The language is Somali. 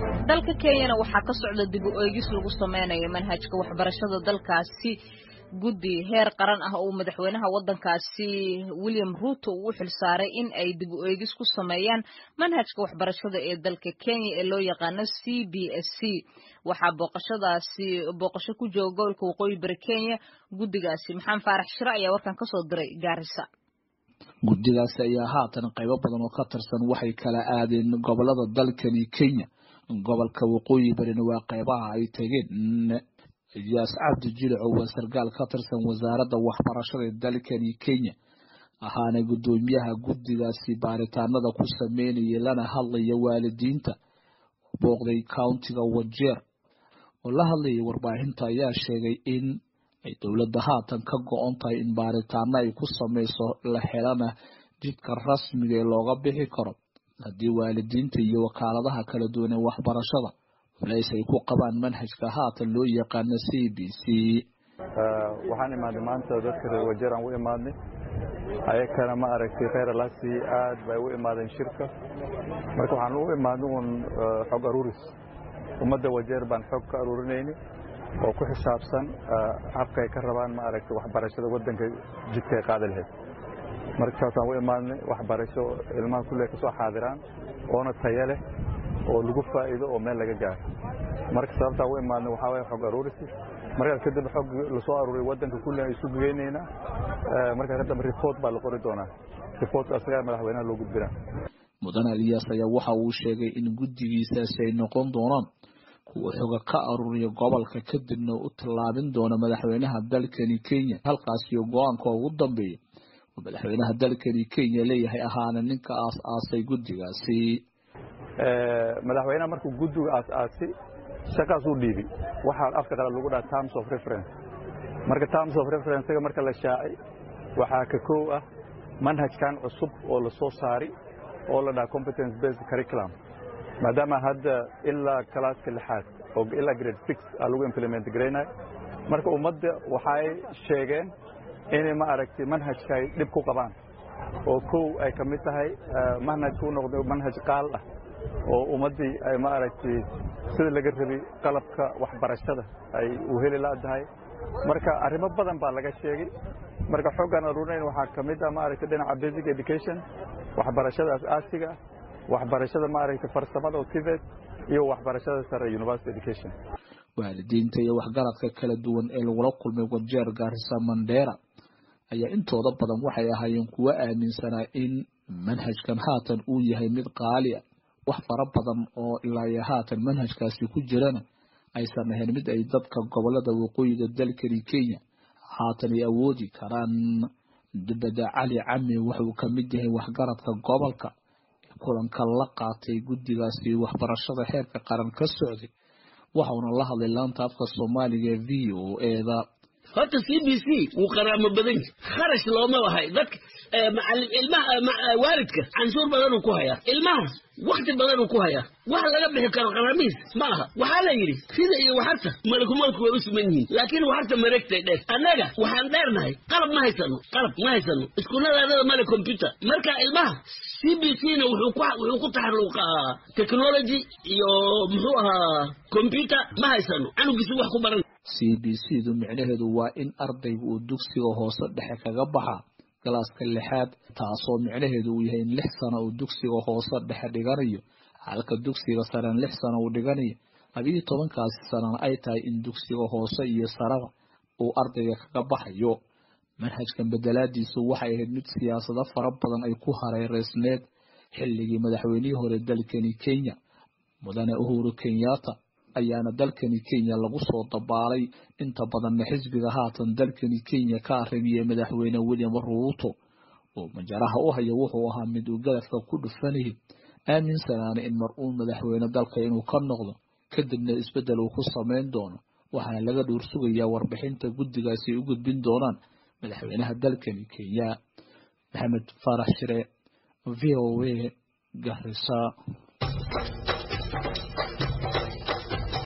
dalka Kenya waxa ka socda dib u eegis lagu sameeyo manhajka waxbarashada dalkaasi guddi heer qaran ah oo madaxweynaha wadankaasi William Ruto uu xilsaaray in ay dib u eegis ku sameeyaan manhajka waxbarashada ee dalka Kenya ee loo yaqaan CBSC waxa booqasho ku jooga gobolka waqooyi bari Kenya guddigaasi Maxamed Faarax Shire ayaa warkan ka soo diray Garissa guddigaasi ayaa haatan qaybo badan oo ka tirsan waxay kala aadeen gobolada dalkani Kenya gobolka waqooyi bari waa qaybaha ay tageen Ilyas Abdi Jile oo sargaal ka tirsan wasaaradda waxbarashada dalkani Kenya ahaana gudoomiyaha guddigaasi baaritaanada ku sameeyay lana hadlaya waalidiinta booqday countiga Wajir oo la hadlayay warbaahinta ayaa sheegay in ay dawladda haatan ka go'an tahay in baaritaano ay ku sameyso la helana jidka rasmiga ee looga bixi karo haddii waalidiinta iyo wakaaladaha kala duwan ee waxbarashada ay ku qabaan manhajka haatan loo yaqaan CBC waxaan imaanay maanta dadka reer Wajir aan u imaanay ayakana ma aragtay khayr laasi aad bay u imaadeen shirka marka waxaan u imaanay xog aruuris ummadda Wajir baan xog ka aruurinayni oo ku xisaabsan habka ay ka rabaan ma aragtay waxbarashada wadanka jidka ay qaadi lahayd marka waxaan u imaanay waxbarasho ilmaha kullee ka soo xaadiraan oo tayo leh oo lagu faa'iido oo meel laga gaaro marka sababta u imaanay waxa way xog aruuris marka kadib xog la soo aruuray wadanka kullee ay sugu geynayna marka kadib report baa la qori doonaa report asaga madaxweynaha loo gudbina mudane Ilyas ayaa waxa uu sheegay in guddigiisaasi ay noqon doonaan kuwa xoga ka aruuriya gobolka kadibna u tallaabin doona madaxweynaha dalkani Kenya halkaas iyo go'aanka ugu dambeeyay madaxweynaha dalkani Kenya leeyahay ahaana ninka aasay guddigaasi madaxweynaha markuu guddiga aasay shaqaas uu dhiibay waxa afka qala lagu dhahaa terms of reference marka terms of reference marka la shaacay waxa ka koow ah manhajkan cusub oo la soo saaray oo la dhahaa competence based curriculum maadaama hadda ilaa kalaaska lixaad oo ilaa grade 6 lagu implement gareynay marka ummadda waxay sheegeen inay ma aragtay manhajka ay dib ku qabaan oo koow ay ka mid tahay manhajku noqdo manhaj qaal ah oo ummadii ay ma aragtay sida laga rabay qalabka waxbarashada ay u heli laadahay marka arrimo badan baa laga sheegay marka xogan aruurin waxa ka mid ah ma aragtay dhinaca basic education waxbarashada aasiga waxbarashada ma aragtay farsamada oo TVET iyo waxbarashada sare university education waalidiinta iyo waxgaradka kala duwan ee lagu kulmay Wajir Garissa Mandera ayaa intooda badan waxay ahaayeen kuwa aaminsanaa in manhajkan haatan uu yahay mid qaali ah wax fara badan oo ilaa haatan manhajkaasi ku jirana aysan ahayn mid ay dadka gobolada waqooyiga dalkani Kenya haatan ay awoodi karaan dibada Ali Cami wuxuu ka mid yahay waxgaradka gobolka kulanka la qaatay guddigaasi waxbarashada heerka qaran ka socday waxaana la hadlay laanta afka Soomaaliga VOA horta CBC uu qaraamo badan kharash looma wahay dadka macallin ilmaha waalidka canshuur badan ku haya ilmaha waqti badan ku haya waxa laga bixi karo qaramiis ma aha waxa la yiri sida iyo waxarta malkumadu way u sumanyiin laakiin waxarta mareegtay dheer anaga waxaan dheernahay qalab ma haysano iskuulada male computer marka ilmaha CBC na wuxuu ku taxaruqaa technology iyo muxuu ahaa computer ma haysano anugisu wax ku baran CBC du micnaheedu waa in ardaygu uu dugsiga hoose dhexe kaga baxa galaaska lixaad taasoo micnaheedu uu yahay in 6 sano uu dugsiga hoose dhexe dhiganayo halka dugsiga sare 6 sano uu dhiganayo 12 sano ay tahay in dugsiga hoose iyo saraba uu ardayga kaga baxayo manhajkan bedelaadiisu waxay ahayd mid siyaasado fara badan ay ku hareereysneed xilligii madaxweynihii hore dalkani Kenya mudane Uhuru Kenyatta ayaana dalkani Kenya lagu soo dabaalay inta badan xisbiga haatan dalkani Kenya ka arrimiyay madaxweyne William Ruto oo majaraha u haya wuxuu ahaa mid uu galafka ku dhufanay aaminsanaan in mar'uun madaxweyne dalka inuu ka noqdo kadibna isbedel uu ku sameyn doono waxaana laga dhuur sugayaa warbixinta guddigaasi u gudbin doonaan madaxweynaha dalkani Kenya Maxamed Faarax Shire VOA Garissa